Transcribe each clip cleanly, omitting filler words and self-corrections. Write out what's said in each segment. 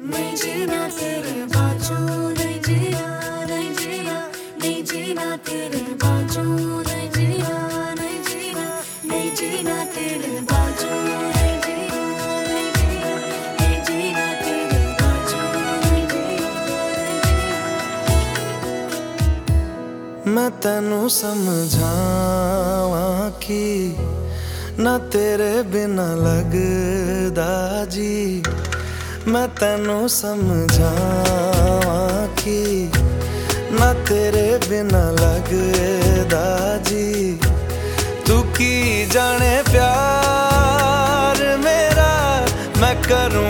नहीं जीना तेरे बाजू, नहीं जीना, नहीं जीना, नहीं जीना तेरे बाजू, नहीं जीना, नहीं जीना, नहीं जीना तेरे बाजू, नहीं जीना, नहीं जीना, नहीं जीना तेरे बाजू, नहीं जीना, नहीं जीना। मैं तैनू समझावां कि ना तेरे बिना लगदा जी। मैं तैनू समझावां कि ना तेरे बिना लगदा जी। तू की जाने प्यार मेरा, मैं करूं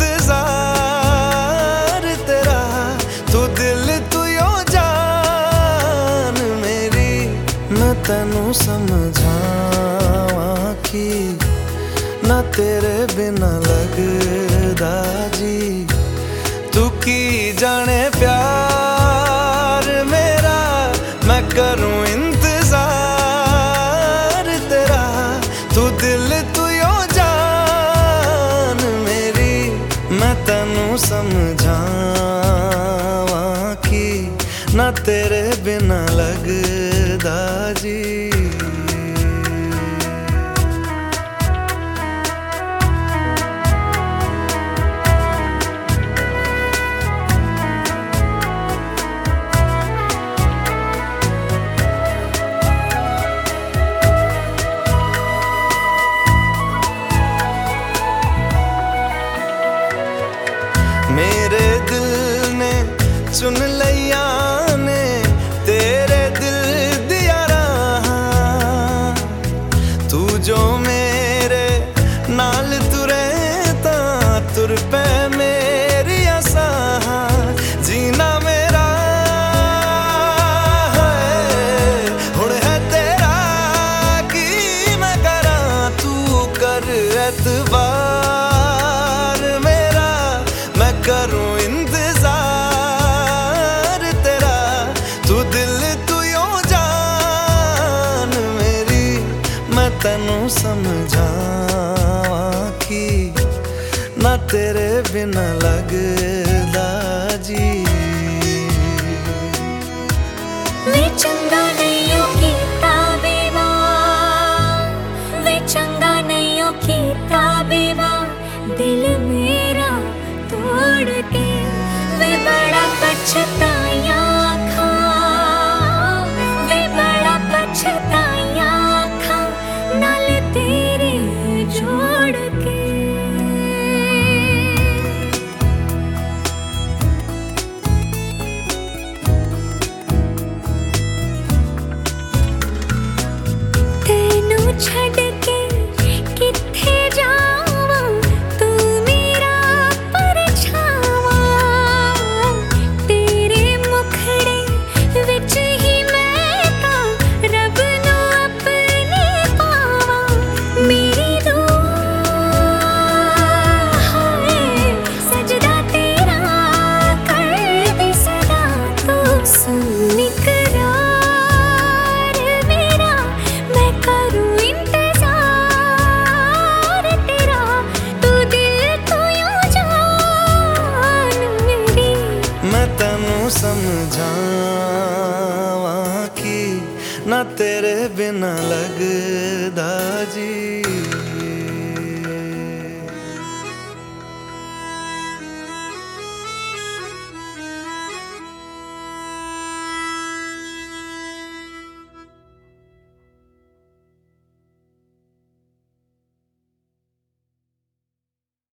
इंतजार तेरा। तू दिल तू यो जान मेरी। मैं तैनू समझावां कि ना तेरे बिना लगदा जी। तू की जाने प्यार मेरा, मैं करूं इंतजार तेरा। तू दिल तू यो जान मेरी। मैं तैनू समझावां कि ना तेरे बिना लगदा जी। मेरे दिल ने चुन लिया ने तेरे दिल दिया रहा। तू जो मेरे नाल तुरे ता तुर पे मेरी आसा। जीना मेरा हुण है तेरा की मैं करा। तू कर एतबार मेरा, मैं करूं इंतजार तेरा। तू दिल तू यो जान मेरी। मैं तैनू समझावां कि ना तेरे बिना लगदा जी। वे चंगा नहीं हो कीता बेवा, वे चंगा नहीं हो कीता बेवा। दिल मेरा तोड़ के वे बड़ा पछताया खा, वे बड़ा पछताया खा नाल तेरे जोड़ के। तेनू छड़ के किथे जावां, तू मेरा परछावा। तेरे मुखड़े विच ही मैं तां रब नू अपने पावां। मेरी दुआ है सजदा तेरा कर दे सदा। तू सुन इकरार मेरा, मैं करूं इंतजार तेरा। तू दिल तू यो जान मेरी। मैं तैनू समझावां कि ना तेरे बिना लगदा जी।